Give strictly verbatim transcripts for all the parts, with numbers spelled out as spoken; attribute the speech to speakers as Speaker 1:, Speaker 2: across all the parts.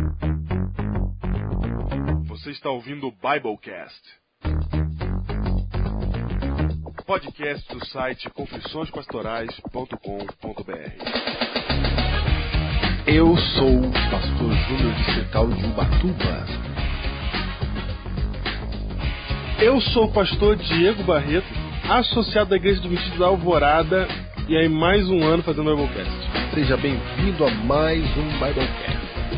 Speaker 1: Você está ouvindo o Biblecast, podcast do site confissões pastorais ponto com ponto b r.
Speaker 2: Eu sou o pastor Júnior Distrital de Ubatuba.
Speaker 3: Eu sou o pastor Diego Barreto, associado da Igreja Adventista da Alvorada, e aí mais um ano fazendo o Biblecast.
Speaker 2: Seja bem-vindo a mais um Biblecast.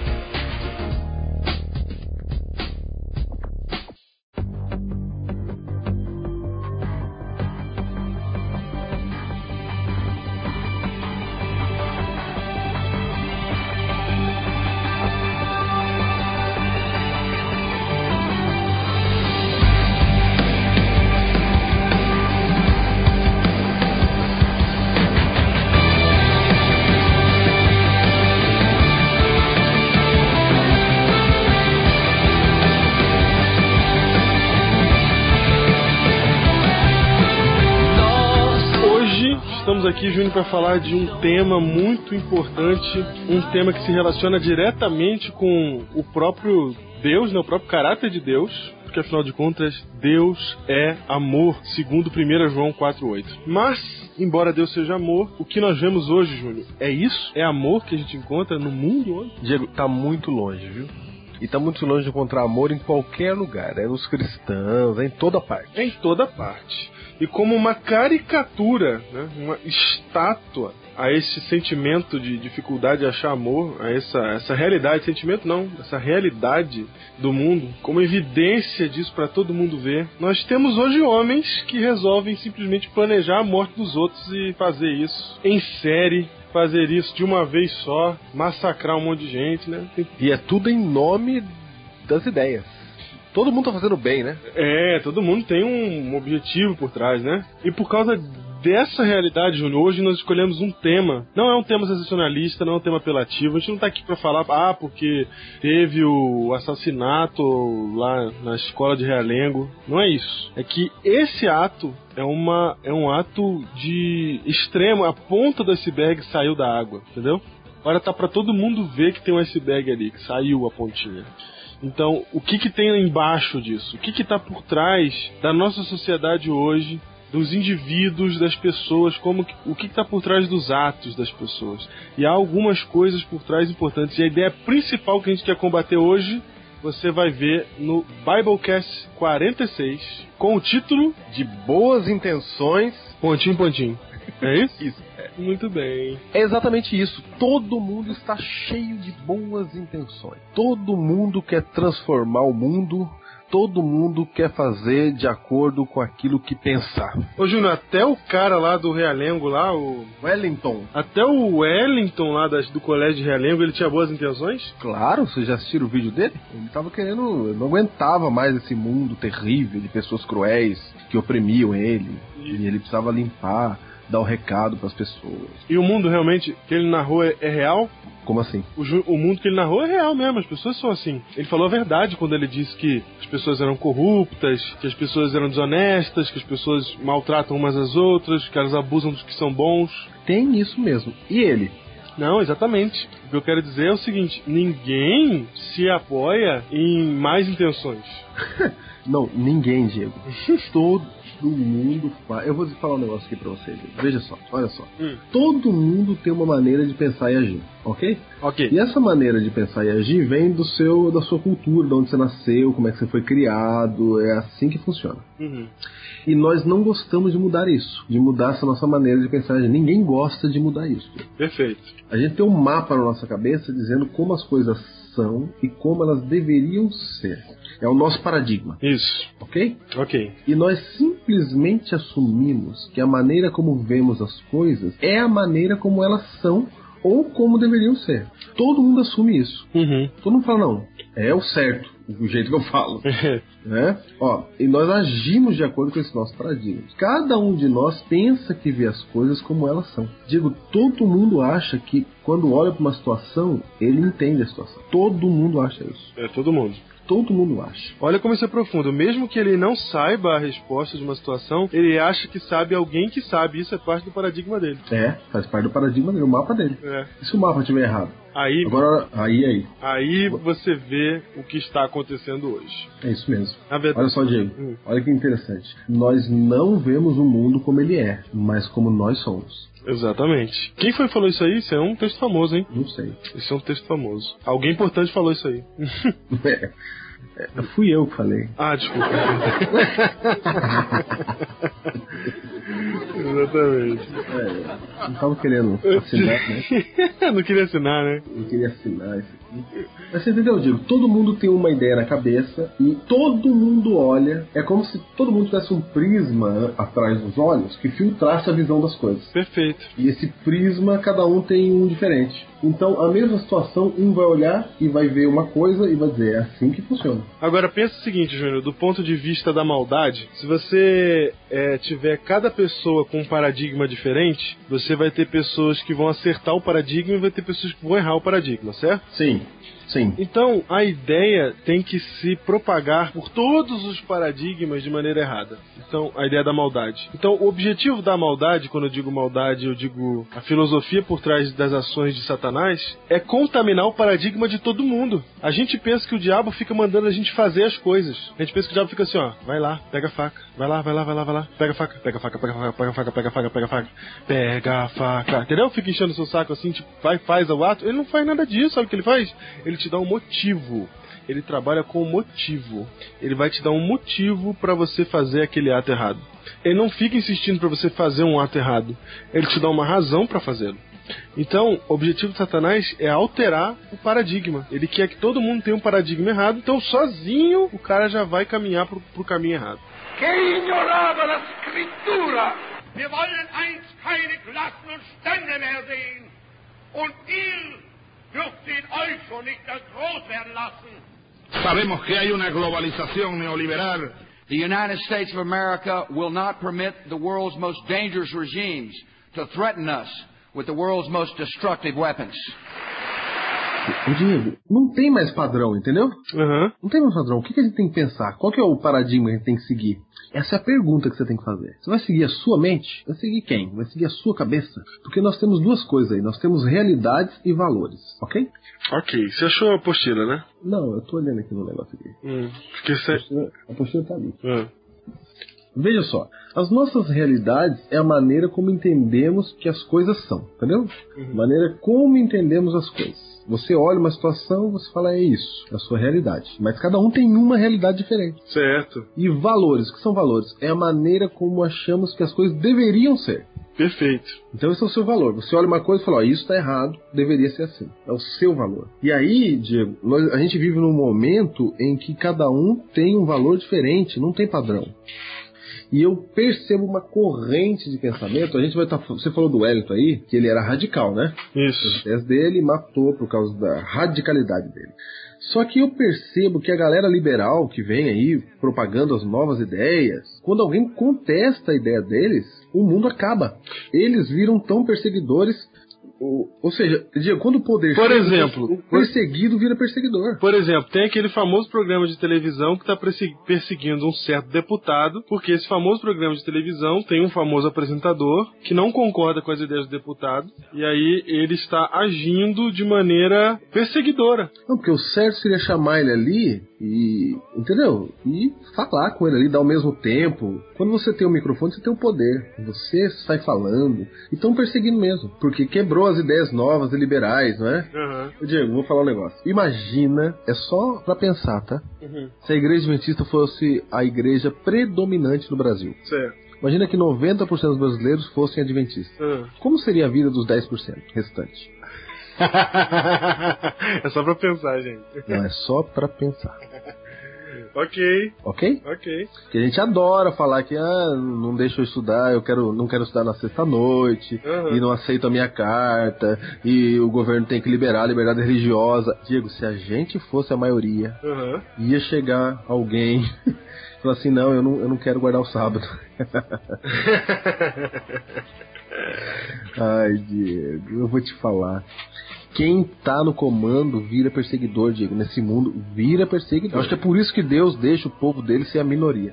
Speaker 3: Estamos aqui, Júnior, para falar de um tema muito importante, um tema que se relaciona diretamente com o próprio Deus, né, o próprio caráter de Deus, porque afinal de contas, Deus é amor, segundo primeiro João quatro oito. Mas, embora Deus seja amor, o que nós vemos hoje, Júnior, é isso? É amor que a gente encontra no mundo hoje?
Speaker 2: Diego, tá muito longe, viu? E tá muito longe de encontrar amor em qualquer lugar, é nos cristãos, é em toda parte.
Speaker 3: É em toda parte. E como uma caricatura, né, uma estátua a esse sentimento de dificuldade de achar amor, a essa, essa realidade, sentimento não, essa realidade do mundo, como evidência disso para todo mundo ver, nós temos hoje homens que resolvem simplesmente planejar a morte dos outros e fazer isso em série, fazer isso de uma vez só, massacrar um monte de gente, né?
Speaker 2: E é tudo em nome das ideias. Todo mundo tá fazendo bem, né?
Speaker 3: É, todo mundo tem um objetivo por trás, né? E por causa dessa realidade, Júnior, hoje nós escolhemos um tema. Não é um tema sensacionalista, não é um tema apelativo. A gente não tá aqui pra falar, ah, porque teve o assassinato lá na escola de Realengo. Não é isso. É que esse ato é, uma, é um ato de extremo. A ponta do iceberg saiu da água, entendeu? Agora tá pra todo mundo ver que tem um iceberg ali, que saiu a pontinha. Então, o que que tem embaixo disso? O que que está por trás da nossa sociedade hoje, dos indivíduos, das pessoas, como que, o que está por trás dos atos das pessoas? E há algumas coisas por trás importantes. E a ideia principal que a gente quer combater hoje, você vai ver no Biblecast quarenta e seis, com o título
Speaker 2: de Boas Intenções...
Speaker 3: Pontinho, pontinho. É isso?
Speaker 2: Isso.
Speaker 3: Muito bem.
Speaker 2: É exatamente isso. Todo mundo está cheio de boas intenções. Todo mundo quer transformar o mundo. Todo mundo quer fazer de acordo com aquilo que pensar.
Speaker 3: Ô, Júnior, até o cara lá do Realengo, lá, o...
Speaker 2: Wellington.
Speaker 3: Até o Wellington lá das, do colégio de Realengo, ele tinha boas intenções?
Speaker 2: Claro, vocês já assistiram o vídeo dele? Ele tava querendo... Não aguentava mais esse mundo terrível de pessoas cruéis que oprimiam ele. E, e ele precisava limpar, dar o recado pras pessoas.
Speaker 3: E o mundo realmente que ele narrou é, é real?
Speaker 2: Como assim?
Speaker 3: O, o mundo que ele narrou é real mesmo, as pessoas são assim. Ele falou a verdade quando ele disse que as pessoas eram corruptas, que as pessoas eram desonestas, que as pessoas maltratam umas às outras, que elas abusam dos que são bons.
Speaker 2: Tem isso mesmo. E ele?
Speaker 3: Não, exatamente. O que eu quero dizer é o seguinte, ninguém se apoia em más intenções.
Speaker 2: Não, ninguém, Diego. Todo mundo faz. Eu vou falar um negócio aqui pra vocês. Veja só, olha só. Hum. Todo mundo tem uma maneira de pensar e agir, ok?
Speaker 3: Ok.
Speaker 2: E essa maneira de pensar e agir vem do seu, da sua cultura, de onde você nasceu, como é que você foi criado. É assim que funciona.
Speaker 3: Uhum.
Speaker 2: E nós não gostamos de mudar isso, de mudar essa nossa maneira de pensar e agir. Ninguém gosta de mudar isso.
Speaker 3: Perfeito.
Speaker 2: A gente tem um mapa na nossa cabeça dizendo como as coisas são e como elas deveriam ser. É o nosso paradigma.
Speaker 3: Isso.
Speaker 2: Ok?
Speaker 3: Ok.
Speaker 2: E nós simplesmente assumimos que a maneira como vemos as coisas é a maneira como elas são ou como deveriam ser. Todo mundo assume isso.
Speaker 3: Uhum.
Speaker 2: Todo mundo fala, não, é o certo, do jeito que eu falo. Né? Ó, e nós agimos de acordo com esse nosso paradigma. Cada um de nós pensa que vê as coisas como elas são. Digo, todo mundo acha que quando olha para uma situação, ele entende a situação. Todo mundo acha isso.
Speaker 3: É, todo mundo.
Speaker 2: Todo mundo acha.
Speaker 3: Olha como isso é profundo. Mesmo que ele não saiba a resposta de uma situação, ele acha que sabe alguém que sabe. Isso é parte do paradigma dele.
Speaker 2: É, faz parte do paradigma dele, o mapa dele.
Speaker 3: É.
Speaker 2: E se o mapa estiver errado?
Speaker 3: Aí,
Speaker 2: Agora, aí, aí.
Speaker 3: aí você vê o que está acontecendo hoje.
Speaker 2: É isso mesmo.
Speaker 3: Na verdade,
Speaker 2: Olha só, Diego.
Speaker 3: Hum.
Speaker 2: Olha que interessante. Nós não vemos o mundo como ele é, mas como nós somos.
Speaker 3: Exatamente. Quem foi que falou isso aí? Isso é um texto famoso, hein?
Speaker 2: Não sei.
Speaker 3: Isso é um texto famoso. Alguém importante falou isso aí.
Speaker 2: É. É, fui eu que falei.
Speaker 3: Ah, desculpa. Exatamente.
Speaker 2: É, não tava querendo assinar, né?
Speaker 3: Não queria assinar, né?
Speaker 2: Não queria assinar isso aqui. Mas você entendeu, Diego? Todo mundo tem uma ideia na cabeça e todo mundo olha. É como se todo mundo tivesse um prisma atrás dos olhos que filtrasse a visão das coisas.
Speaker 3: Perfeito.
Speaker 2: E esse prisma, cada um tem um diferente. Então, a mesma situação, um vai olhar e vai ver uma coisa e vai dizer, é assim que funciona.
Speaker 3: Agora, pensa o seguinte, Júnior, do ponto de vista da maldade, se você é, tiver cada pessoa com um paradigma diferente, você vai ter pessoas que vão acertar o paradigma e vai ter pessoas que vão errar o paradigma, certo?
Speaker 2: Sim. Sim.
Speaker 3: Então, a ideia tem que se propagar por todos os paradigmas de maneira errada. Então, a ideia da maldade. Então, o objetivo da maldade, quando eu digo maldade, eu digo a filosofia por trás das ações de Satanás, é contaminar o paradigma de todo mundo. A gente pensa que o diabo fica mandando a gente fazer as coisas. A gente pensa que o diabo fica assim, ó, vai lá, pega a faca, vai lá, vai lá, vai lá, vai lá, pega a faca, pega a faca, pega a faca, pega a faca, pega a faca, pega a faca, pega a faca, entendeu? Fica enchendo o seu saco assim, tipo, vai, faz o ato. Ele não faz nada disso, sabe o que ele faz? Ele te dá um motivo. Ele trabalha com motivo. Ele vai te dar um motivo para você fazer aquele ato errado. Ele não fica insistindo para você fazer um ato errado. Ele te dá uma razão para fazê-lo. Então, o objetivo de Satanás é alterar o paradigma. Ele quer que todo mundo tenha um paradigma errado. Então, sozinho, o cara já vai caminhar pro, pro caminho errado.
Speaker 4: Que ignorava a escritura. Wir wollen einst keine Klassen und Stände mehr sehen. Und ihr dürftet euch schon nicht das groß werden lassen.
Speaker 5: Sabemos que hay una globalización neoliberal.
Speaker 6: The United States of America will not permit the world's most dangerous regimes to threaten us with the world's most destructive weapons.
Speaker 2: O Diego, não tem mais padrão, entendeu?
Speaker 3: Uhum.
Speaker 2: Não tem mais padrão. O que a gente tem que pensar? Qual que é o paradigma que a gente tem que seguir? Essa é a pergunta que você tem que fazer. Você vai seguir a sua mente? Vai seguir quem? Vai seguir a sua cabeça? Porque nós temos duas coisas aí. Nós temos realidades e valores, ok?
Speaker 3: Ok. Você achou a apostila, né?
Speaker 2: Não, eu tô olhando aqui no negócio aqui.
Speaker 3: Hum. Porque você...
Speaker 2: A apostila, a apostila tá ali.
Speaker 3: Hum.
Speaker 2: Veja só, as nossas realidades é a maneira como entendemos que as coisas são, entendeu?
Speaker 3: Uhum.
Speaker 2: A maneira como entendemos as coisas. Você olha uma situação, você fala, é isso, é a sua realidade. Mas cada um tem uma realidade diferente.
Speaker 3: Certo.
Speaker 2: E valores, o que são valores? É a maneira como achamos que as coisas deveriam ser.
Speaker 3: Perfeito.
Speaker 2: Então esse é o seu valor. Você olha uma coisa e fala, ó, isso está errado, deveria ser assim. É o seu valor. E aí, Diego, nós, a gente vive num momento em que cada um tem um valor diferente, não tem padrão. E eu percebo uma corrente de pensamento. A gente vai estar. Tá, você falou do Wellington aí, que ele era radical, né?
Speaker 3: Isso.
Speaker 2: Os testes dele matou por causa da radicalidade dele. Só que eu percebo que a galera liberal que vem aí propagando as novas ideias, quando alguém contesta a ideia deles, o mundo acaba. Eles viram tão perseguidores. Ou, ou seja, quando o poder
Speaker 3: por
Speaker 2: chega,
Speaker 3: exemplo,
Speaker 2: o perseguido vira perseguidor.
Speaker 3: Por exemplo, tem aquele famoso programa de televisão que está perseguindo um certo deputado, porque esse famoso programa de televisão tem um famoso apresentador que não concorda com as ideias do deputado, e aí ele está agindo de maneira perseguidora.
Speaker 2: Não, porque o certo seria chamar ele ali e, entendeu? E falar com ele ali, dar o mesmo tempo. Quando você tem o microfone, você tem o poder. Você sai falando. E estão perseguindo mesmo, porque quebrou as ideias novas e liberais, não é?
Speaker 3: Uhum.
Speaker 2: Diego, vou falar um negócio. Imagina, é só pra pensar, tá?
Speaker 3: Uhum.
Speaker 2: Se a igreja adventista fosse a igreja predominante no Brasil.
Speaker 3: Certo.
Speaker 2: Imagina que noventa por cento dos brasileiros fossem adventistas.
Speaker 3: Uhum.
Speaker 2: Como seria a vida dos dez por cento restante?
Speaker 3: É só pra pensar, gente.
Speaker 2: Não, é só pra pensar.
Speaker 3: Ok.
Speaker 2: Ok?
Speaker 3: Ok.
Speaker 2: Que a gente adora falar que ah, não deixa eu estudar, eu quero, não quero estudar na sexta-noite,
Speaker 3: uhum.
Speaker 2: e não aceito a minha carta, e o governo tem que liberar a liberdade religiosa. Diego, se a gente fosse a maioria,
Speaker 3: uhum.
Speaker 2: ia chegar alguém e falar assim, não, eu não, eu não quero guardar o sábado. Ai, Diego, eu vou te falar. Quem tá no comando vira perseguidor, Diego. Nesse mundo, vira perseguidor. Eu acho que é por isso que Deus deixa o povo dele ser a minoria.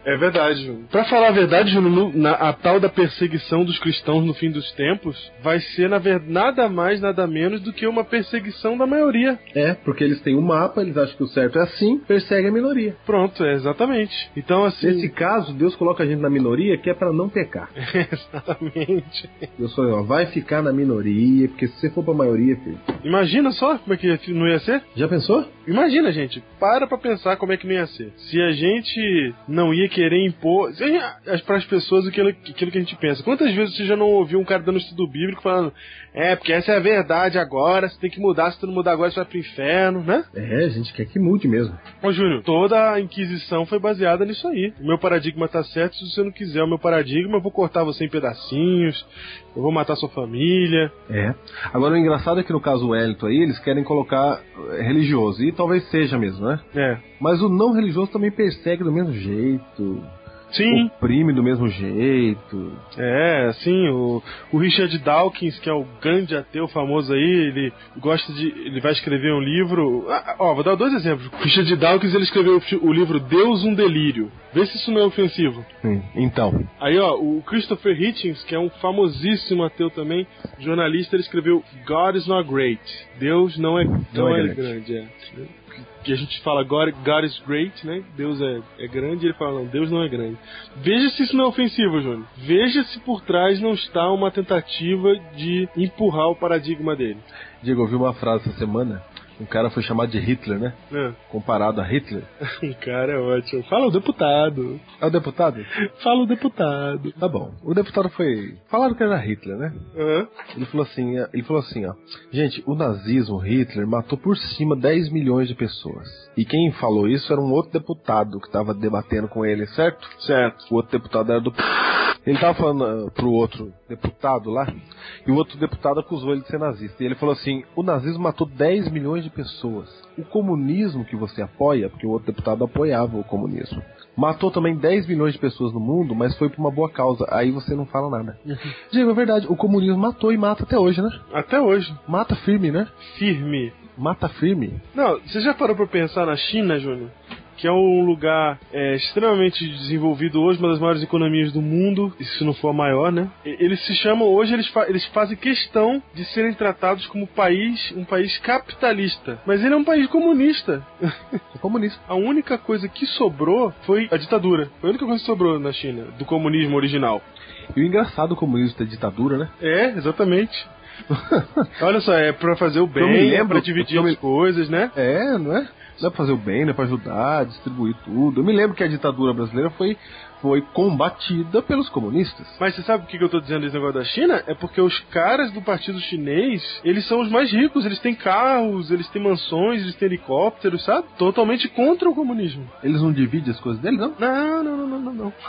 Speaker 3: É verdade, Júnior. Pra falar a verdade, Júnior, na, a tal da perseguição dos cristãos no fim dos tempos vai ser, na verdade, nada mais, nada menos do que uma perseguição da maioria.
Speaker 2: É, porque eles têm um mapa, eles acham que o certo é assim, persegue a minoria.
Speaker 3: Pronto, é exatamente. Então, assim...
Speaker 2: Nesse caso, Deus coloca a gente na minoria que é pra não pecar.
Speaker 3: Exatamente.
Speaker 2: Deus falou, ó, vai ficar na minoria, porque se você for pra maioria, filho...
Speaker 3: Imagina só como é que não ia ser?
Speaker 2: Já pensou?
Speaker 3: Imagina, gente, para pra pensar como é que não ia ser. Se a gente não ia querer impor para as pessoas aquilo, aquilo que a gente pensa. Quantas vezes você já não ouviu um cara dando estudo bíblico falando, é, porque essa é a verdade agora, você tem que mudar, se tu não mudar agora você vai pro inferno, né?
Speaker 2: É, a gente quer que mude mesmo.
Speaker 3: Ô, Júnior, toda a Inquisição foi baseada nisso aí. O meu paradigma tá certo, se você não quiser o meu paradigma, eu vou cortar você em pedacinhos, eu vou matar sua família.
Speaker 2: É. Agora, o engraçado é que no caso Wellington aí, eles querem colocar religioso, e talvez seja mesmo, né?
Speaker 3: É.
Speaker 2: Mas o não religioso também persegue do mesmo jeito.
Speaker 3: Sim.
Speaker 2: Oprime do mesmo jeito.
Speaker 3: É, assim, o, o Richard Dawkins, que é o grande ateu famoso aí, ele gosta de... ele vai escrever um livro... Ah, ó, vou dar dois exemplos. O Richard Dawkins, ele escreveu o, o livro Deus, um Delírio. Vê se isso não é ofensivo.
Speaker 2: Hum, então.
Speaker 3: Aí, ó, o Christopher Hitchens, que é um famosíssimo ateu também, jornalista, ele escreveu God is not great. Deus não é, não, não é, é grande. grande é. Que a gente fala God, God is great, né? Deus é, é grande, e ele fala, não, Deus não é grande. Veja se isso não é ofensivo, Júnior. Veja se por trás não está uma tentativa de empurrar o paradigma dele.
Speaker 2: Diego, eu ouvi uma frase essa semana. Um cara foi chamado de Hitler, né? É. Comparado a Hitler.
Speaker 3: Um cara é ótimo. Fala o deputado.
Speaker 2: É o deputado?
Speaker 3: Fala o deputado.
Speaker 2: Tá bom. O deputado foi... Falaram que era Hitler, né?
Speaker 3: Uhum.
Speaker 2: Ele falou assim, ele falou assim, ó. Gente, o nazismo, Hitler, matou por cima dez milhões de pessoas. E quem falou isso era um outro deputado que tava debatendo com ele, certo?
Speaker 3: Certo.
Speaker 2: O outro deputado era do... Ele tava falando uh, pro outro deputado lá, e o outro deputado acusou ele de ser nazista. E ele falou assim, o nazismo matou dez milhões de pessoas. O comunismo que você apoia, porque o outro deputado apoiava o comunismo, matou também dez milhões de pessoas no mundo, mas foi por uma boa causa. Aí você não fala nada. Uhum. Diego, é verdade, o comunismo matou e mata até hoje, né?
Speaker 3: Até hoje.
Speaker 2: Mata firme, né?
Speaker 3: Firme.
Speaker 2: Mata firme.
Speaker 3: Não, você já parou pra pensar na China, Júnior? Que é um lugar é, extremamente desenvolvido hoje, uma das maiores economias do mundo, e se não for a maior, né? Eles se chamam, hoje eles, fa eles fazem questão de serem tratados como país, um país capitalista. Mas ele é um país comunista.
Speaker 2: É comunista.
Speaker 3: A única coisa que sobrou foi a ditadura. Foi a única coisa que sobrou na China, do comunismo original.
Speaker 2: E o engraçado do comunismo ter ditadura, né?
Speaker 3: É, exatamente. Olha só, é pra fazer o bem, lembro, é pra dividir as me... coisas, né?
Speaker 2: É, não é? Não é pra fazer o bem, não é pra ajudar, distribuir tudo. Eu me lembro que a ditadura brasileira foi, foi combatida pelos comunistas.
Speaker 3: Mas você sabe por que eu tô dizendo esse negócio da China? É porque os caras do partido chinês, eles são os mais ricos, eles têm carros, eles têm mansões, eles têm helicópteros, sabe? Totalmente contra o comunismo.
Speaker 2: Eles não dividem as coisas deles, não?
Speaker 3: Não, não, não, não, não, não.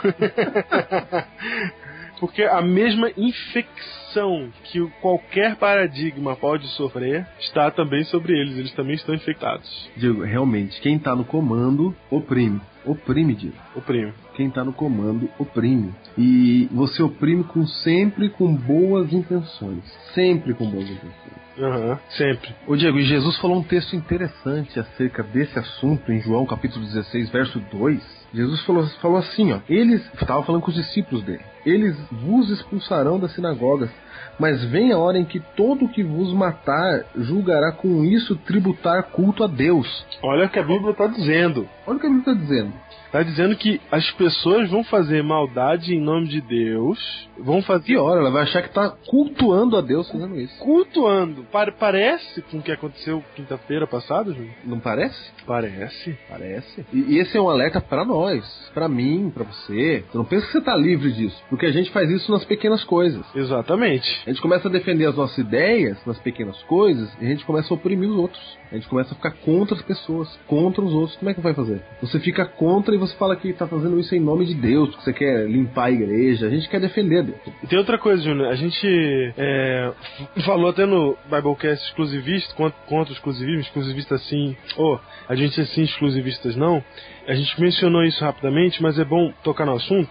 Speaker 3: Porque a mesma infecção que qualquer paradigma pode sofrer está também sobre eles. Eles também estão infectados.
Speaker 2: Diego, realmente, quem está no comando oprime. Oprime, Diego.
Speaker 3: Oprime.
Speaker 2: Quem está no comando oprime. E você oprime com, sempre com boas intenções. Sempre com boas intenções.
Speaker 3: Aham, uhum, sempre.
Speaker 2: Ô Diego, e Jesus falou um texto interessante acerca desse assunto em João capítulo dezesseis, verso dois. Jesus falou, falou assim, ó. Eles, estava falando com os discípulos dele. Eles vos expulsarão das sinagogas, mas vem a hora em que todo que vos matar julgará com isso tributar culto a Deus.
Speaker 3: Olha o que a Bíblia está dizendo.
Speaker 2: Olha o que a Bíblia está dizendo.
Speaker 3: Está dizendo que as pessoas vão fazer maldade em nome de Deus. Vão fazer...
Speaker 2: Pior, ela vai achar que está cultuando a Deus fazendo isso.
Speaker 3: Cultuando. Pa- parece com o que aconteceu quinta-feira passada, Júnior?
Speaker 2: Não parece?
Speaker 3: Parece.
Speaker 2: Parece. E, e esse é um alerta para nós. Para mim, para você. Você não pensa que você está livre disso. Porque a gente faz isso nas pequenas coisas.
Speaker 3: Exatamente.
Speaker 2: A gente começa a defender as nossas ideias nas pequenas coisas e a gente começa a oprimir os outros. A gente começa a ficar contra as pessoas, contra os outros. Como é que vai fazer? Você fica contra e você fala que está fazendo isso em nome de Deus, que você quer limpar a igreja. A gente quer defender Deus.
Speaker 3: E tem outra coisa, Júnior. A gente é, falou até no Biblecast exclusivista, contra, contra o exclusivismo, exclusivista sim, ou oh, a gente é sim, exclusivistas não. A gente mencionou isso rapidamente, mas é bom tocar no assunto.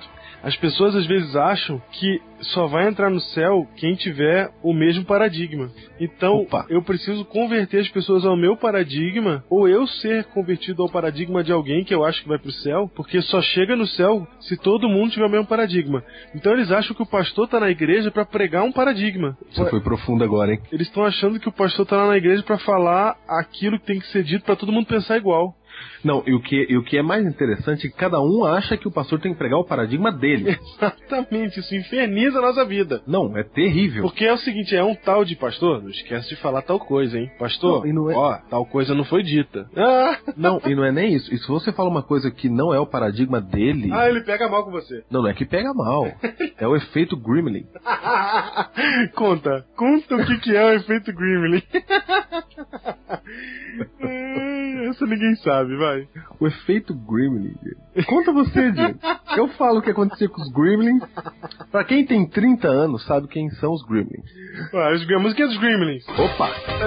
Speaker 3: As pessoas às vezes acham que só vai entrar no céu quem tiver o mesmo paradigma. Então,
Speaker 2: Opa.
Speaker 3: eu preciso converter as pessoas ao meu paradigma, ou eu ser convertido ao paradigma de alguém que eu acho que vai pro céu, porque só chega no céu se todo mundo tiver o mesmo paradigma. Então eles acham que o pastor tá na igreja pra pregar um paradigma.
Speaker 2: Você foi profundo agora, hein?
Speaker 3: Eles estão achando que o pastor tá lá na igreja pra falar aquilo que tem que ser dito pra todo mundo pensar igual.
Speaker 2: Não, e o que, e o que é mais interessante é que cada um acha que o pastor tem que pregar o paradigma dele.
Speaker 3: Exatamente, isso inferniza a nossa vida.
Speaker 2: Não, é terrível.
Speaker 3: Porque é o seguinte, é um tal de pastor, não esquece de falar tal coisa, hein? Pastor,
Speaker 2: Não, e não é-
Speaker 3: ó, tal coisa não foi dita. Ah!
Speaker 2: Não, e não é nem isso. E se você fala uma coisa que não é o paradigma dele...
Speaker 3: Ah, ele pega mal com você.
Speaker 2: Não, não é que pega mal. É o efeito Gremlin.
Speaker 3: Conta, conta o que, que é o efeito Gremlin. Essa ninguém sabe, vai.
Speaker 2: O efeito Gremlin, Diego. Conta você, Diego. Eu falo o que acontecia com os Gremlins. Pra quem tem trinta anos, sabe quem são os Gremlins.
Speaker 3: Ué, a música é dos Gremlins.
Speaker 2: Opa!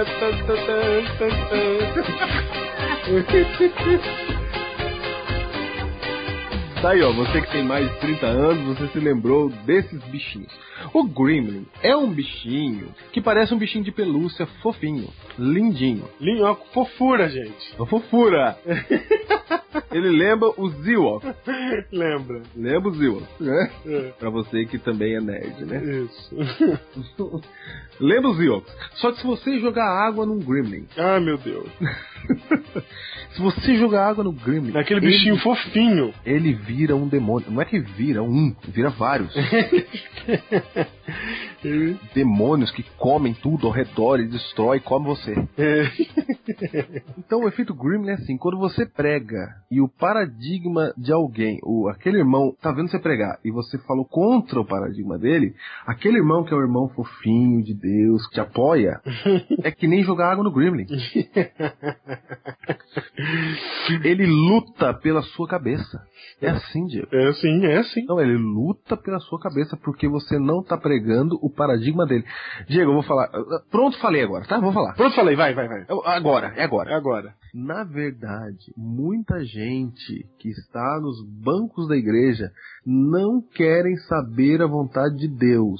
Speaker 2: Tá aí, ó, você que tem mais de trinta anos, você se lembrou desses bichinhos. O Gremlin é um bichinho que parece um bichinho de pelúcia fofinho, lindinho.
Speaker 3: Linho, uma fofura, gente.
Speaker 2: Uma fofura. Ele lembra os Ewoks.
Speaker 3: Lembra.
Speaker 2: Lembra os Ewoks, né?
Speaker 3: É.
Speaker 2: Pra você que também é nerd, né?
Speaker 3: Isso.
Speaker 2: Lembra os Ewoks. Só que se você jogar água num Gremlin...
Speaker 3: Ah, meu Deus.
Speaker 2: Se você jogar água no Gremlin...
Speaker 3: Daquele bichinho
Speaker 2: ele,
Speaker 3: fofinho.
Speaker 2: Ele vira um demônio. Não é que vira um, vira vários. Demônios que comem tudo ao redor e destrói e comem você.
Speaker 3: É.
Speaker 2: Então o efeito Gremlin é assim, quando você prega e o paradigma de alguém, o, aquele irmão tá vendo você pregar e você falou contra o paradigma dele, aquele irmão que é o irmão fofinho de Deus, que te apoia, é que nem jogar água no Gremlin. Ele luta pela sua cabeça. É assim, Diego.
Speaker 3: É assim, é assim.
Speaker 2: Não, ele luta pela sua cabeça porque você não tá pregando o paradigma dele. Diego, eu vou falar. Pronto, falei agora, tá? Vou falar.
Speaker 3: Pronto, falei, vai, vai, vai.
Speaker 2: Agora, é agora.
Speaker 3: É agora.
Speaker 2: Na verdade, muita gente que está nos bancos da igreja não querem saber a vontade de Deus.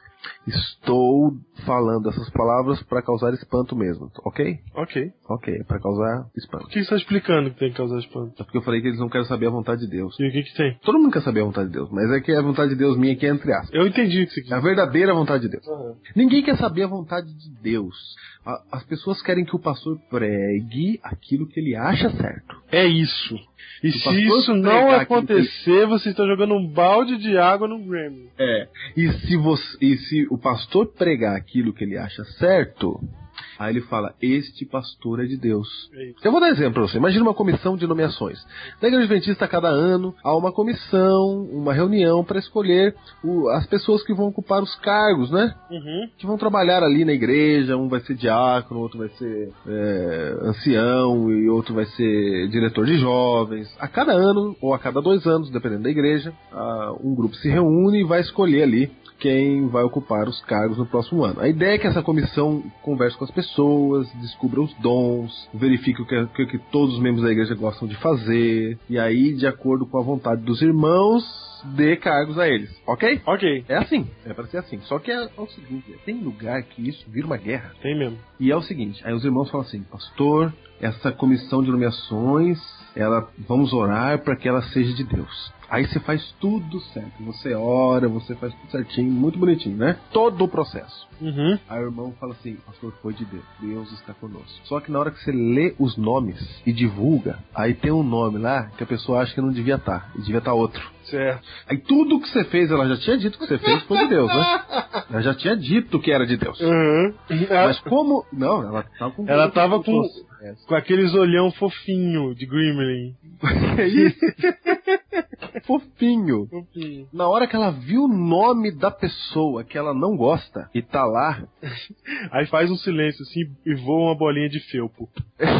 Speaker 2: Estou falando essas palavras para causar espanto mesmo, ok?
Speaker 3: Ok.
Speaker 2: Ok, para causar espanto.
Speaker 3: Por que você está explicando que tem que causar espanto?
Speaker 2: É porque eu falei que eles não querem saber a vontade de Deus.
Speaker 3: E o que que tem?
Speaker 2: Todo mundo quer saber a vontade de Deus, mas é que a vontade de Deus minha aqui é entre aspas.
Speaker 3: Eu entendi o que você quis
Speaker 2: É a
Speaker 3: dizer.
Speaker 2: verdadeira vontade de Deus.
Speaker 3: Uhum.
Speaker 2: Ninguém quer saber a vontade de Deus. A- As pessoas querem que o pastor pregue aquilo que ele acha certo.
Speaker 3: É isso. E
Speaker 2: Se o
Speaker 3: se
Speaker 2: pastor
Speaker 3: isso não
Speaker 2: pregar aquilo
Speaker 3: acontecer, você está jogando um balde de água no Gremlin.
Speaker 2: É. E se, você, e se o pastor pregar aquilo que ele acha certo, aí ele fala, este pastor é de Deus.
Speaker 3: É isso.
Speaker 2: Eu vou dar exemplo pra você. Imagina uma comissão de nomeações. Na Igreja Adventista, cada ano, há uma comissão, uma reunião para escolher o- as pessoas que vão ocupar os cargos, né?
Speaker 3: Uhum.
Speaker 2: Que vão trabalhar ali na igreja. Um vai ser diácono, outro vai ser é, ancião e outro vai ser diretor de jovens. A cada ano, ou a cada dois anos, dependendo da igreja, ah, um grupo se reúne e vai escolher ali quem vai ocupar os cargos no próximo ano. A ideia é que essa comissão converse com as pessoas, descubra os dons, verifique o que, o que todos os membros da igreja gostam de fazer, e aí, de acordo com a vontade dos irmãos, dê cargos a eles, ok?
Speaker 3: Ok.
Speaker 2: É assim, é pra ser assim. Só que é, é o seguinte, tem lugar que isso vira uma guerra.
Speaker 3: Tem mesmo.
Speaker 2: E é o seguinte, aí os irmãos falam assim, pastor, essa comissão de nomeações, ela, vamos orar para que ela seja de Deus. Aí você faz tudo certo, você ora, você faz tudo certinho, muito bonitinho, né? Todo o processo.
Speaker 3: Uhum.
Speaker 2: Aí o irmão fala assim, pastor, foi de Deus, Deus está conosco. Só que na hora que você lê os nomes e divulga, aí tem um nome lá que a pessoa acha que não devia estar, e devia estar outro.
Speaker 3: Certo.
Speaker 2: Aí tudo que você fez, ela já tinha dito que você fez foi de Deus, né? Ela já tinha dito que era de Deus.
Speaker 3: Uhum.
Speaker 2: Mas como... Não, ela tava com...
Speaker 3: Ela tava com,
Speaker 2: É.
Speaker 3: com aqueles olhão fofinho de Gremlin.
Speaker 2: É isso. Fofinho.
Speaker 3: Fofinho.
Speaker 2: Na hora que ela viu o nome da pessoa que ela não gosta e tá lá...
Speaker 3: Aí faz um silêncio assim e voa uma bolinha de felpo.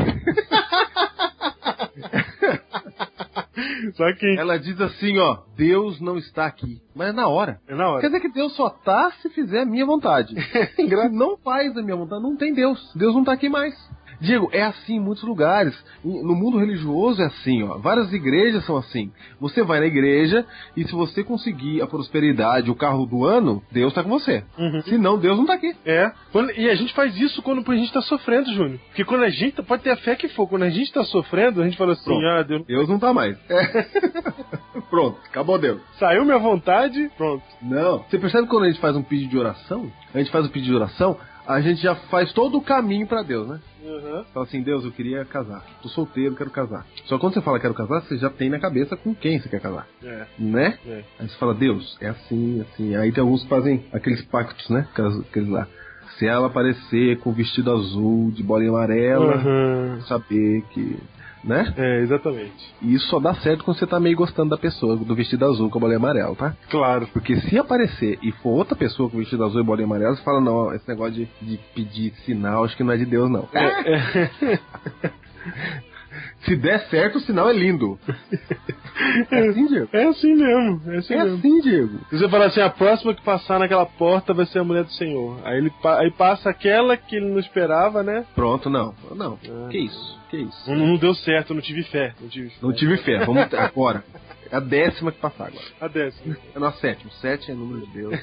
Speaker 3: Só que
Speaker 2: Ela diz assim, ó, Deus não está aqui. Mas é na hora.
Speaker 3: é na hora.
Speaker 2: Quer dizer que Deus só tá se fizer a minha vontade. Se não faz a minha vontade, não tem Deus. Deus não tá aqui mais. Diego, é assim em muitos lugares. No mundo religioso é assim, ó. Várias igrejas são assim. Você vai na igreja e se você conseguir a prosperidade, o carro do ano, Deus tá com você.
Speaker 3: Uhum.
Speaker 2: Se não, Deus não tá aqui.
Speaker 3: É. Quando, e a gente faz isso quando a gente tá sofrendo, Júnior. Porque quando a gente, pode ter a fé que for, quando a gente tá sofrendo, a gente fala assim,
Speaker 2: Pronto.
Speaker 3: ah, Deus...
Speaker 2: Deus não tá mais. É. Pronto, acabou Deus.
Speaker 3: Saiu minha vontade, pronto.
Speaker 2: Não. Você percebe que quando a gente faz um pedido de oração, a gente faz um pedido de oração, a gente já faz todo o caminho pra Deus, né?
Speaker 3: Uhum.
Speaker 2: Fala assim, Deus, eu queria casar. Tô solteiro, quero casar. Só que quando você fala quero casar, você já tem na cabeça com quem você quer casar.
Speaker 3: É.
Speaker 2: Né?
Speaker 3: É.
Speaker 2: Aí você fala, Deus, é assim, assim. Aí tem alguns que fazem aqueles pactos, né? Aqueles, aqueles lá. Se ela aparecer com vestido azul, de bolinha amarela,
Speaker 3: Uhum.
Speaker 2: saber que... Né?
Speaker 3: É, exatamente.
Speaker 2: E isso só dá certo quando você tá meio gostando da pessoa, do vestido azul com a bolinha amarela, tá?
Speaker 3: Claro.
Speaker 2: Porque se aparecer e for outra pessoa com vestido azul e bolinha amarela, você fala, não, esse negócio de, de pedir sinal, acho que não é de Deus, não.
Speaker 3: É, é.
Speaker 2: Se der certo, o sinal é lindo. É assim, Diego?
Speaker 3: É assim mesmo. É assim,
Speaker 2: É
Speaker 3: mesmo.
Speaker 2: assim, Diego.
Speaker 3: Se você falar assim, a próxima que passar naquela porta vai ser a mulher do Senhor. Aí ele pa- aí passa aquela que ele não esperava, né?
Speaker 2: Pronto, não. Não.
Speaker 3: Ah.
Speaker 2: Que isso? Que isso?
Speaker 3: Não, não deu certo, eu não tive fé. Não tive fé.
Speaker 2: Não tive fé. Vamos agora. É a décima que passar agora.
Speaker 3: A décima.
Speaker 2: É na sétima. Sete é número de Deus.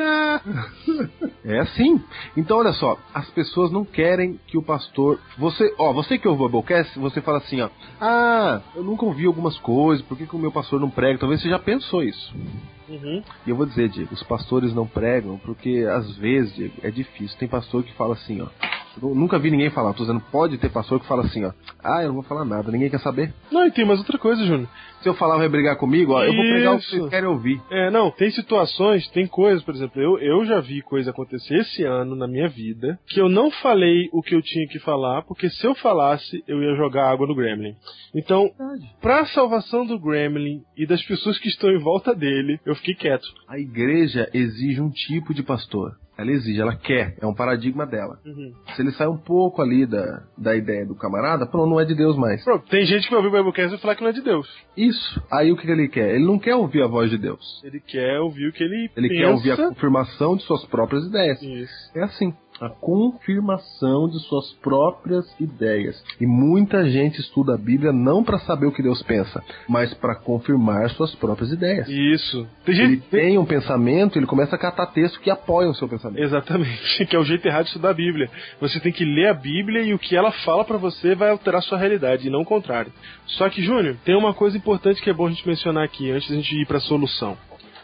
Speaker 2: É assim. Então, olha só. As pessoas não querem que o pastor... Você, ó, você que ouve o Biblecast, você fala assim, ó. Ah, eu nunca ouvi algumas coisas. Por que, que o meu pastor não prega? Talvez você já pensou isso.
Speaker 3: Uhum.
Speaker 2: E eu vou dizer, Diego, os pastores não pregam porque, às vezes, Diego, é difícil. Tem pastor que fala assim, ó. Eu nunca vi ninguém falar. Tô dizendo, pode ter pastor que fala assim, ó. Ah, eu não vou falar nada. Ninguém quer saber.
Speaker 3: Não, e tem mais outra coisa, Júnior.
Speaker 2: Se eu falar, vai brigar comigo, ó. Eu vou pregar o que
Speaker 3: Isso.
Speaker 2: vocês querem ouvir.
Speaker 3: É, não, tem situações, tem coisas, por exemplo, eu, eu já vi coisa acontecer esse ano na minha vida que eu não falei o que eu tinha que falar, porque se eu falasse, eu ia jogar água no Gremlin. Então, pra salvação do Gremlin e das pessoas que estão em volta dele, eu fiquei quieto.
Speaker 2: A igreja exige um tipo de pastor. Ela exige, ela quer, é um paradigma dela.
Speaker 3: Uhum.
Speaker 2: Se ele sai um pouco ali da, da ideia do camarada, pronto, não é de Deus mais.
Speaker 3: Pronto, tem gente que vai ouvir o Biblecast e falar que não é de Deus.
Speaker 2: Isso. Aí o que ele quer? Ele não quer ouvir a voz de Deus.
Speaker 3: Ele quer ouvir o que ele,
Speaker 2: Ele
Speaker 3: pensa.
Speaker 2: quer ouvir a confirmação de suas próprias ideias.
Speaker 3: Isso.
Speaker 2: É assim. A confirmação de suas próprias ideias. E muita gente estuda a Bíblia não para saber o que Deus pensa, mas para confirmar suas próprias ideias.
Speaker 3: Isso. Tem
Speaker 2: Ele
Speaker 3: gente...
Speaker 2: tem um pensamento, ele começa a catar texto que apoiam o seu pensamento.
Speaker 3: Exatamente, que é o jeito errado de estudar a Bíblia. Você tem que ler a Bíblia e o que ela fala pra você vai alterar a sua realidade, e não o contrário. Só que, Júnior, tem uma coisa importante que é bom a gente mencionar aqui, antes da gente ir pra solução.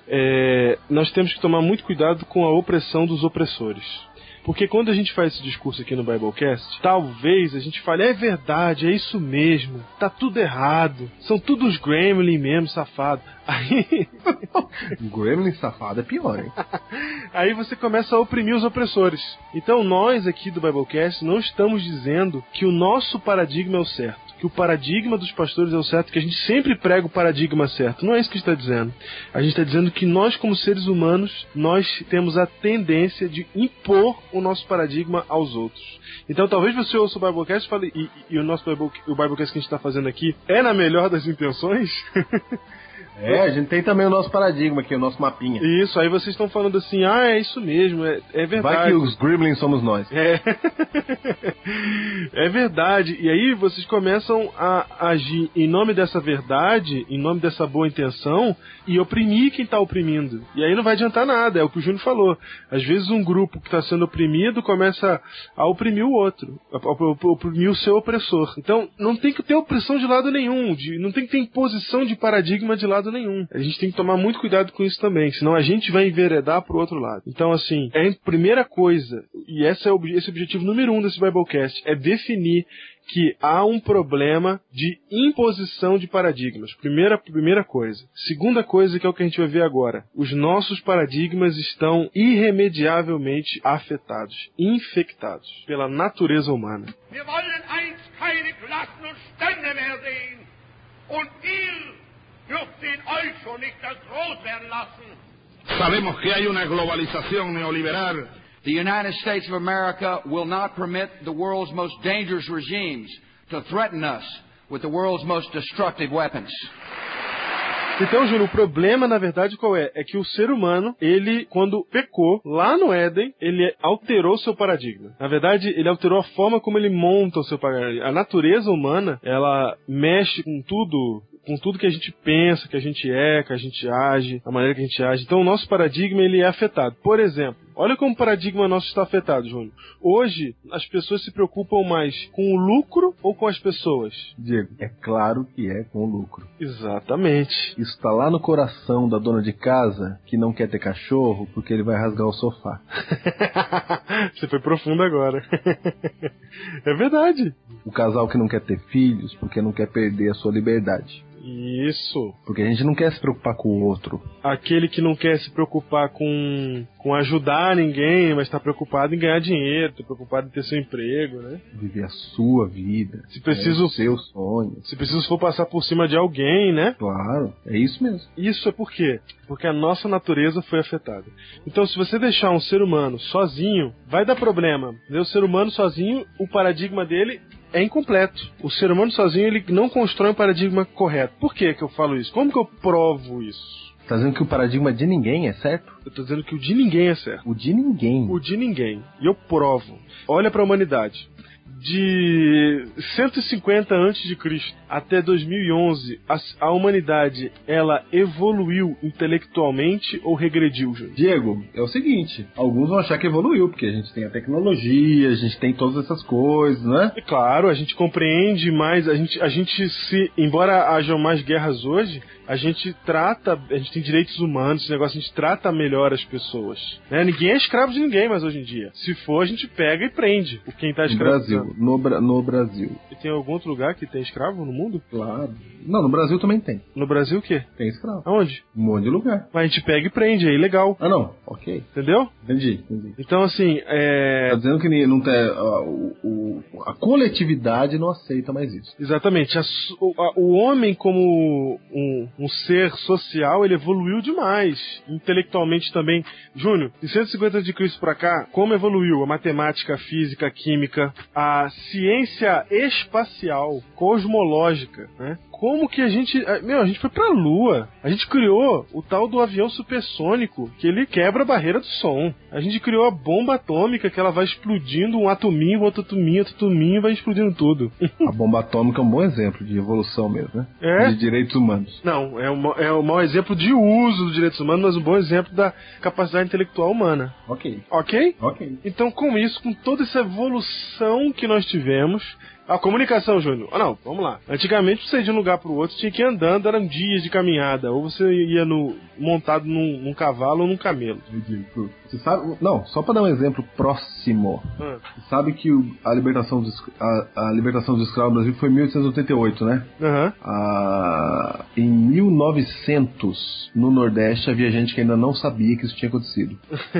Speaker 3: É, nós temos que tomar muito cuidado com a opressão dos opressores. Porque quando a gente faz esse discurso aqui no Biblecast, talvez a gente fale, é verdade, é isso mesmo, tá tudo errado, são todos os gremlin mesmo, safado. Aí...
Speaker 2: Gremlin safado é pior, hein?
Speaker 3: Aí você começa a oprimir os opressores. Então nós aqui do Biblecast não estamos dizendo que o nosso paradigma é o certo, que o paradigma dos pastores é o certo, que a gente sempre prega o paradigma certo. Não é isso que a gente está dizendo. A gente está dizendo que nós, como seres humanos, nós temos a tendência de impor o nosso paradigma aos outros. Então talvez você ouça o Biblecast e fale, e, e o nosso Bible, o Biblecast que a gente está fazendo aqui é na melhor das intenções?
Speaker 2: É, a gente tem também o nosso paradigma aqui, o nosso mapinha.
Speaker 3: Isso, aí vocês estão falando assim, ah, é isso mesmo, é, é verdade.
Speaker 2: Vai que os gremlins somos nós.
Speaker 3: É. É verdade. E aí vocês começam a agir em nome dessa verdade, em nome dessa boa intenção, e oprimir quem está oprimindo. E aí não vai adiantar nada, é o que o Júnior falou. Às vezes um grupo que está sendo oprimido começa a oprimir o outro, a oprimir o seu opressor. Então não tem que ter opressão de lado nenhum, de, não tem que ter imposição de paradigma de lado nenhum. A gente tem que tomar muito cuidado com isso também, senão a gente vai enveredar pro outro lado. Então, assim, é a primeira coisa, e esse é o esse é o objetivo número um desse Biblecast, é definir que há um problema de imposição de paradigmas. Primeira, primeira coisa. Segunda coisa, que é o que a gente vai ver agora. Os nossos paradigmas estão irremediavelmente afetados, infectados pela natureza humana.
Speaker 4: Wir wollen einst keine Klassen und Stände mehr sehen. Und ihr dürft in euch schon nicht das groß werden lassen.
Speaker 5: Sabemos que hay una globalización neoliberal.
Speaker 6: The United States of America will not permit the world's most dangerous regimes to threaten us with the world's most destructive weapons.
Speaker 3: Então, Júnior, o problema, na verdade, qual é? É que o ser humano, ele, quando pecou, lá no Éden, ele alterou seu paradigma. Na verdade, ele alterou a forma como ele monta o seu paradigma. A natureza humana, ela mexe com tudo... com tudo que a gente pensa, que a gente é, que a gente age, a maneira que a gente age. Então o nosso paradigma, ele é afetado. Por exemplo, olha como o paradigma nosso está afetado, Júnior. Hoje, as pessoas se preocupam mais com o lucro ou com as pessoas?
Speaker 2: Diego, é claro que é com o lucro.
Speaker 3: Exatamente.
Speaker 2: Isso está lá no coração da dona de casa que não quer ter cachorro porque ele vai rasgar o sofá.
Speaker 3: Você foi profundo agora. É verdade.
Speaker 2: O casal que não quer ter filhos porque não quer perder a sua liberdade.
Speaker 3: Isso.
Speaker 2: Porque a gente não quer se preocupar com o outro.
Speaker 3: Aquele que não quer se preocupar com, com ajudar ninguém, mas está preocupado em ganhar dinheiro, está preocupado em ter seu emprego, né?
Speaker 2: Viver a sua vida.
Speaker 3: Se preciso,
Speaker 2: né? Os seus sonhos.
Speaker 3: Se preciso for passar por cima de alguém, né?
Speaker 2: Claro, é isso mesmo.
Speaker 3: Isso é por quê? Porque a nossa natureza foi afetada. Então, se você deixar um ser humano sozinho, vai dar problema. O ser humano sozinho, o paradigma dele é incompleto. O ser humano sozinho, ele não constrói um paradigma correto. Por que que eu falo isso? Como que eu provo isso?
Speaker 2: Tá dizendo que o paradigma de ninguém é certo?
Speaker 3: Eu tô dizendo que o de ninguém é certo.
Speaker 2: O de ninguém?
Speaker 3: O de ninguém. E eu provo. Olha pra humanidade. De cento e cinquenta antes de Cristo até dois mil e onze, a, a humanidade, ela evoluiu intelectualmente ou regrediu, Júlio?
Speaker 2: Diego, é o seguinte, alguns vão achar que evoluiu, porque a gente tem a tecnologia, a gente tem todas essas coisas, né?
Speaker 3: É claro, a gente compreende mais, a gente, a gente se, embora hajam mais guerras hoje, a gente trata, a gente tem direitos humanos, esse negócio, a gente trata melhor as pessoas, né? Ninguém é escravo de ninguém mais hoje em dia. Se for, a gente pega e prende o quem tá escravo.
Speaker 2: No Brasil, no, Bra- no Brasil.
Speaker 3: E tem algum outro lugar que tem escravo no mundo?
Speaker 2: Claro. Não, no Brasil também tem.
Speaker 3: No Brasil o quê?
Speaker 2: Tem escravo.
Speaker 3: Aonde?
Speaker 2: Um monte de lugar.
Speaker 3: Mas a gente pega e prende, é ilegal.
Speaker 2: Ah, não. Ok.
Speaker 3: Entendeu?
Speaker 2: Entendi, entendi.
Speaker 3: Então, assim, é...
Speaker 2: Tá dizendo que não tem, a, o, a coletividade não aceita mais isso.
Speaker 3: Exatamente. A, o, a, o homem como um, um ser social, ele evoluiu demais. Intelectualmente também. Júnior, de cento e cinquenta de Cristo pra cá, como evoluiu a matemática, a física, a química, a ciência espacial, cosmológica, né? Como que a gente... Meu, a gente foi pra Lua. A gente criou o tal do avião supersônico, que ele quebra a barreira do som. A gente criou a bomba atômica, que ela vai explodindo um atominho, outro atominho, outro atominho, vai explodindo tudo.
Speaker 2: A bomba atômica é um bom exemplo de evolução mesmo, né?
Speaker 3: É?
Speaker 2: De direitos humanos.
Speaker 3: Não, é um, é um mau exemplo de uso dos direitos humanos, mas um bom exemplo da capacidade intelectual humana.
Speaker 2: Ok.
Speaker 3: Ok?
Speaker 2: Ok.
Speaker 3: Então, com isso, com toda essa evolução que nós tivemos... A comunicação, Júnior. Ah, não, vamos lá. Antigamente, pra você ir de um lugar pro outro, tinha que ir andando, eram dias de caminhada. Ou você ia no, montado num, num cavalo ou num camelo.
Speaker 2: Você sabe... Não, só pra dar um exemplo próximo.
Speaker 3: Ah.
Speaker 2: Você sabe que o, a, libertação dos, a, a libertação dos escravos no Brasil foi em mil oitocentos e oitenta e oito, né?
Speaker 3: Aham.
Speaker 2: Ah, em mil e novecentos, no Nordeste, havia gente que ainda não sabia que isso tinha acontecido.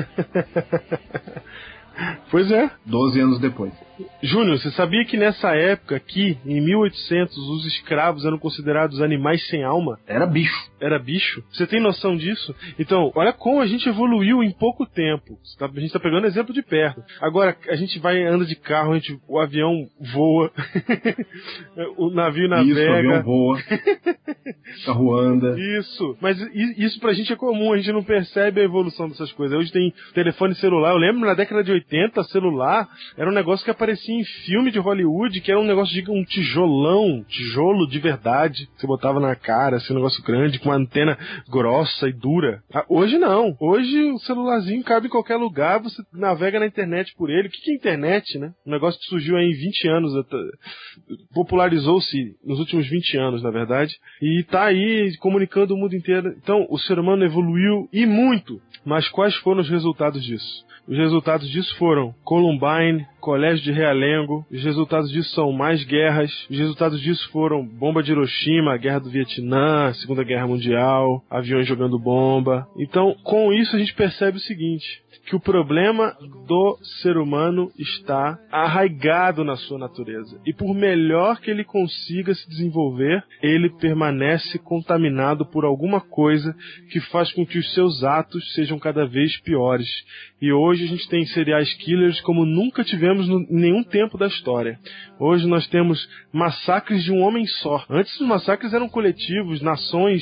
Speaker 3: Pois é.
Speaker 2: Doze anos depois.
Speaker 3: Júnior, você sabia que nessa época aqui, em mil e oitocentos, os escravos eram considerados animais sem alma?
Speaker 2: Era bicho.
Speaker 3: Era bicho? Você tem noção disso? Então, olha como a gente evoluiu em pouco tempo. A gente tá pegando exemplo de perto. Agora, a gente vai, anda de carro, a gente, o avião voa, o navio navega.
Speaker 2: Isso, o avião voa. Carro anda.
Speaker 3: Isso. Mas isso pra gente é comum, a gente não percebe a evolução dessas coisas. Hoje tem telefone celular. Eu lembro na década de oitenta, celular era um negócio que aparecia em filme de Hollywood, que era um negócio de um tijolão, tijolo de verdade. Você botava na cara, assim, um negócio grande, com uma antena grossa e dura. Ah, hoje não. Hoje o celularzinho cabe em qualquer lugar, você navega na internet por ele. O que que é internet, né? Um negócio que surgiu aí em vinte anos, popularizou-se nos últimos vinte anos, na verdade, e tá aí comunicando o mundo inteiro. Então, o ser humano evoluiu e muito. Mas quais foram os resultados disso? Os resultados disso foram Columbine, Colégio de Realengo. Os resultados disso são mais guerras. Os resultados disso foram bomba de Hiroshima, a guerra do Vietnã, Segunda Guerra Mundial, aviões jogando bomba. Então, com isso a gente percebe o seguinte, que o problema do ser humano está arraigado na sua natureza. E por melhor que ele consiga se desenvolver, ele permanece contaminado por alguma coisa que faz com que os seus atos sejam cada vez piores. E hoje a gente tem serial killers como nunca tivemos em nenhum tempo da história. Hoje nós temos massacres de um homem só. Antes os massacres eram coletivos, nações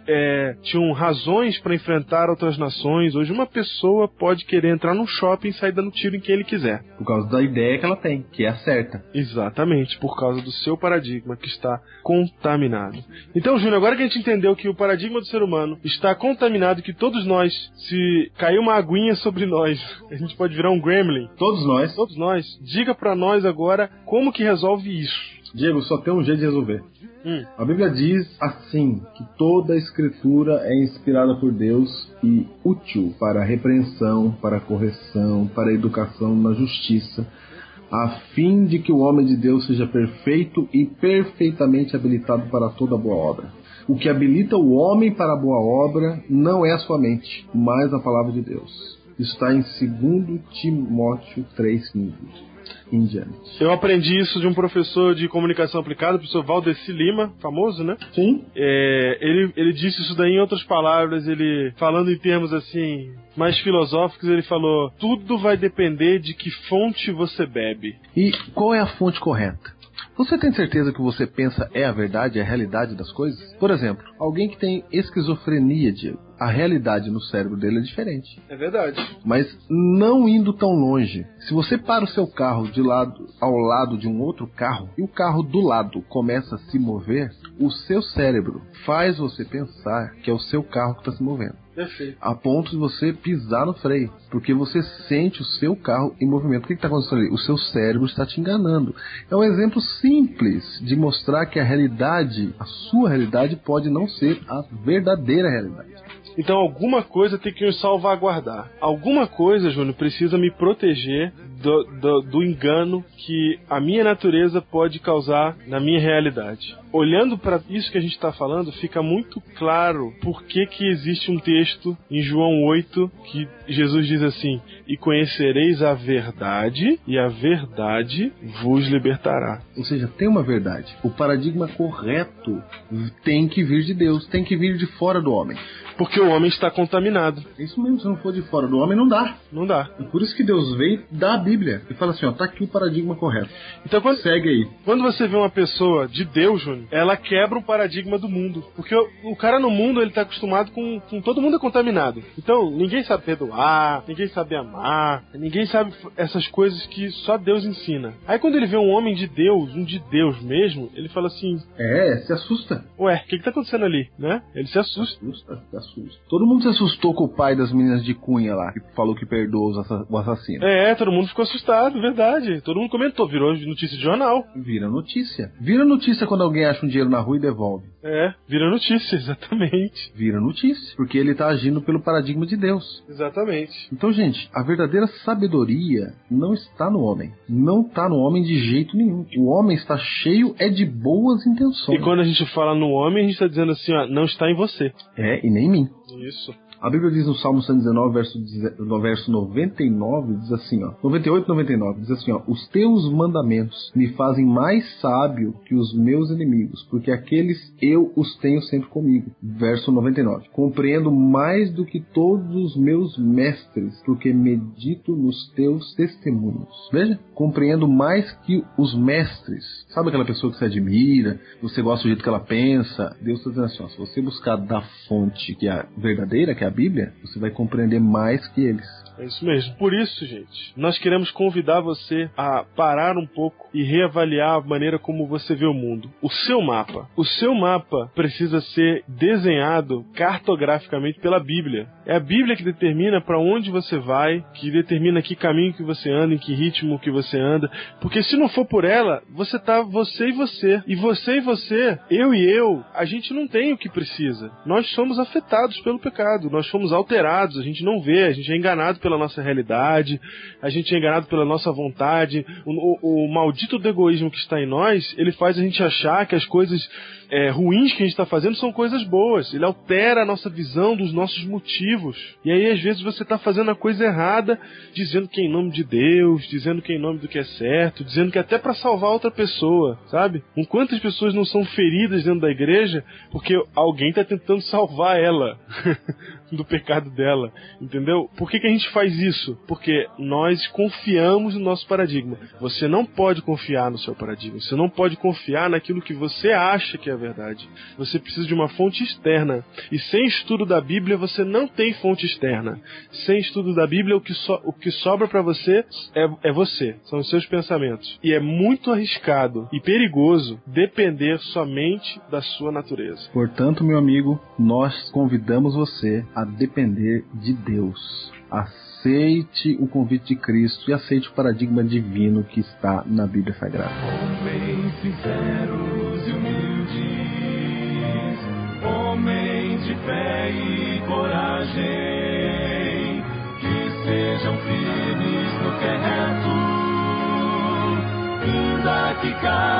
Speaker 3: é, tinham razões para enfrentar outras nações. Hoje uma pessoa pode querer entrar num shopping e sair dando tiro em quem ele quiser.
Speaker 2: Por causa da ideia que ela tem, que é a certa.
Speaker 3: Exatamente, por causa do seu paradigma que está contaminado. Então, Júnior, agora que a gente entendeu que o paradigma do ser humano está contaminado, que todos nós, se cair uma aguinha sobre nós, a gente pode virar um gremlin.
Speaker 2: Todos nós.
Speaker 3: Todos nós. Diga pra nós agora como que resolve isso.
Speaker 2: Diego, só tem um jeito de resolver.
Speaker 3: Hum.
Speaker 2: A Bíblia diz assim, que toda a escritura é inspirada por Deus e útil para a repreensão, para a correção, para a educação na justiça, a fim de que o homem de Deus seja perfeito e perfeitamente habilitado para toda boa obra. O que habilita o homem para a boa obra não é a sua mente, mas a palavra de Deus. Isso está em dois Timóteo três, quinze. Em diante.
Speaker 3: Eu aprendi isso de um professor de comunicação aplicada, o professor Valdeci Lima, famoso, né?
Speaker 2: Sim.
Speaker 3: É, ele, ele disse isso daí em outras palavras, ele falando em termos assim mais filosóficos, ele falou: tudo vai depender de que fonte você bebe.
Speaker 2: E qual é a fonte correta? Você tem certeza que você pensa é a verdade, é a realidade das coisas? Por exemplo, alguém que tem esquizofrenia, Diego, a realidade no cérebro dele é diferente.
Speaker 3: É verdade.
Speaker 2: Mas não indo tão longe, se você para o seu carro de lado ao lado de um outro carro e o carro do lado começa a se mover, o seu cérebro faz você pensar que é o seu carro que está se movendo.
Speaker 3: Perfeito.
Speaker 2: A ponto de você pisar no freio, porque você sente o seu carro em movimento. O que está acontecendo ali? O seu cérebro está te enganando. É um exemplo simples de mostrar que a realidade, a sua realidade, pode não ser a verdadeira realidade.
Speaker 3: Então alguma coisa tem que nos salvaguardar. Alguma coisa, Júnior, precisa me proteger do, do, do engano que a minha natureza pode causar na minha realidade. Olhando para isso que a gente está falando, fica muito claro por que que existe um texto em João oito que Jesus diz assim: e conhecereis a verdade, e a verdade vos libertará.
Speaker 2: Ou seja, tem uma verdade. O paradigma correto tem que vir de Deus, tem que vir de fora do homem.
Speaker 3: Porque o homem está contaminado.
Speaker 2: É isso mesmo, se não for de fora do homem, não dá.
Speaker 3: Não dá.
Speaker 2: É por isso que Deus veio da Bíblia e fala assim, ó, tá aqui o paradigma correto.
Speaker 3: Então quando,
Speaker 2: segue aí.
Speaker 3: Quando você vê uma pessoa de Deus, Júnior, ela quebra o paradigma do mundo. Porque o, o cara no mundo, ele tá acostumado com, com todo mundo é contaminado. Então, ninguém sabe perdoar, ninguém sabe amar, ninguém sabe essas coisas que só Deus ensina. Aí quando ele vê um homem de Deus, um de Deus mesmo, ele fala assim...
Speaker 2: É, se assusta.
Speaker 3: Ué, o que que tá acontecendo ali, né? Ele se assusta.
Speaker 2: Se assusta, se assusta. Todo mundo se assustou com o pai das meninas de Cunha lá, que falou que perdoou o assassino.
Speaker 3: É, todo mundo ficou assustado, verdade. Todo mundo comentou, virou notícia de jornal.
Speaker 2: Vira notícia. Vira notícia quando alguém acha um dinheiro na rua e devolve.
Speaker 3: É, vira notícia, exatamente.
Speaker 2: Vira notícia, porque ele tá agindo pelo paradigma de Deus.
Speaker 3: Exatamente.
Speaker 2: Então, gente, a verdadeira sabedoria não está no homem. Não está no homem de jeito nenhum. O homem está cheio é de boas intenções.
Speaker 3: E quando a gente fala no homem, a gente está dizendo assim, ó, não está em você.
Speaker 2: É, e nem em mim.
Speaker 3: Isso.
Speaker 2: A Bíblia diz no Salmo cento e dezenove, verso, no verso noventa e nove, diz assim, ó, noventa e oito, noventa e nove, diz assim, ó, os teus mandamentos me fazem mais sábio que os meus inimigos, porque aqueles eu os tenho sempre comigo. Verso noventa e nove, compreendo mais do que todos os meus mestres, porque medito nos teus testemunhos. Veja, compreendo mais que os mestres. Sabe aquela pessoa que você admira, você gosta do jeito que ela pensa? Deus está dizendo assim, ó, se você buscar da fonte que é a verdadeira, que é a Bíblia, você vai compreender mais que eles.
Speaker 3: É isso mesmo. Por isso, gente, nós queremos convidar você a parar um pouco e reavaliar a maneira como você vê o mundo. O seu mapa. O seu mapa precisa ser desenhado cartograficamente pela Bíblia. É a Bíblia que determina para onde você vai, que determina que caminho que você anda, em que ritmo que você anda. Porque se não for por ela, você tá você e você. E você e você, eu e eu, a gente não tem o que precisa. Nós somos afetados pelo pecado. nós fomos alterados, a gente não vê, a gente é enganado pela nossa realidade, a gente é enganado pela nossa vontade. O, o, o maldito do egoísmo que está em nós, ele faz a gente achar que as coisas é, ruins que a gente está fazendo são coisas boas. Ele altera a nossa visão dos nossos motivos. E aí, às vezes, você está fazendo a coisa errada, dizendo que é em nome de Deus, dizendo que é em nome do que é certo, dizendo que é até para salvar outra pessoa, sabe? Com quantas pessoas não são feridas dentro da igreja porque alguém está tentando salvar ela do pecado dela, entendeu? Por que que a gente faz isso? Porque nós confiamos no nosso paradigma. Você não pode confiar no seu paradigma, você não pode confiar naquilo que você acha que é verdade. Você precisa de uma fonte externa, e sem estudo da Bíblia você não tem fonte externa. Sem estudo da Bíblia o que, so, o que sobra para você é, é você, são os seus pensamentos, e é muito arriscado e perigoso depender somente da sua natureza.
Speaker 2: Portanto, meu amigo, nós convidamos você a depender de Deus. Aceite o convite de Cristo e aceite o paradigma divino que está na Bíblia Sagrada.
Speaker 7: Homens sinceros e humildes, homens de fé e coragem, que sejam firmes no que é reto, ainda que caia